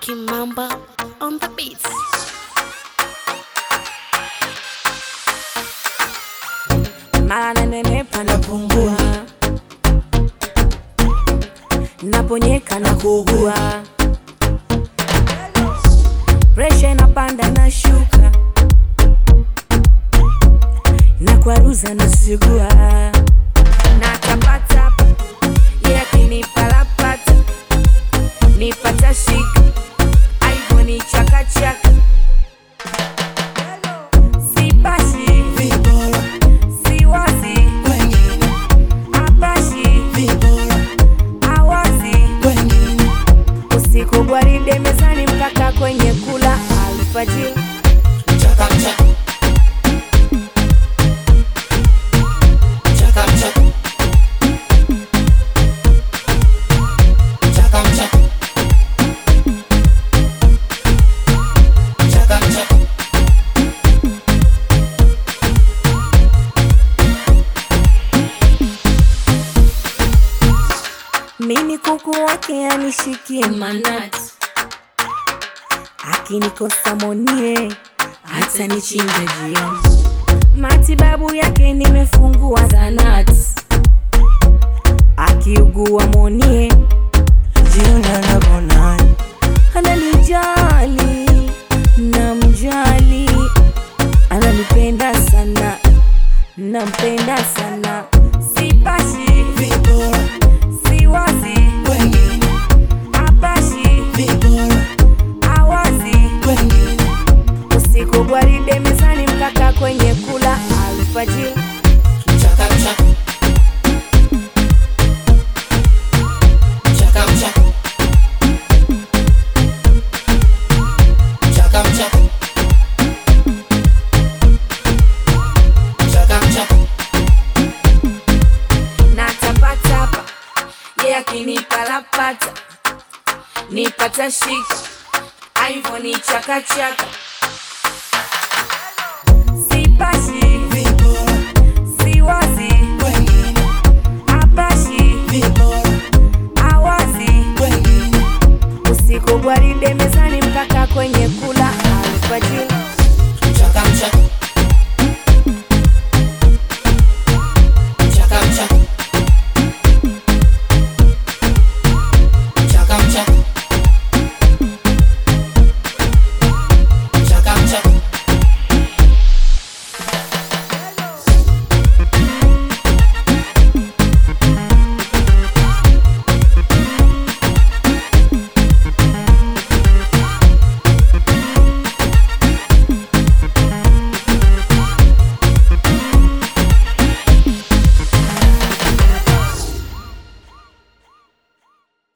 Kimamba on the beats. Mara nanenepa napungua, naponyeka na kuugua, presha inapanda na shuka, na kwaruza na sigua, na tapatapa yakinipalapata, nipata shika, aivo ni chaka chaka. Sipashi siwazi apashi awazi, usiku gwaride mezani mpaka kwenye kula alfajiri. Chaka chaka chaka chaka chaka chaka chaka chaka. Mimi kuku wake anishikie manati, akinikosa monie hata nichinja jioni. Matibabu yake nimefungua zanati, akiugua monie jioni anabonani. Ananijali na mjali, ananipenda sana, nampenda sana. Sipashi siwazi apashi awazi, usiku gwaride mezani mpaka kwenye kula alfajiri. Chaka chaka chaka chaka chaka chaka chaka chaka. Na tapatapa yakinipalapata, nipata shika, aivo ni chaka chaka. Sipashi siwazi apashi awazi, usiku gwaride mezani mpaka kwenye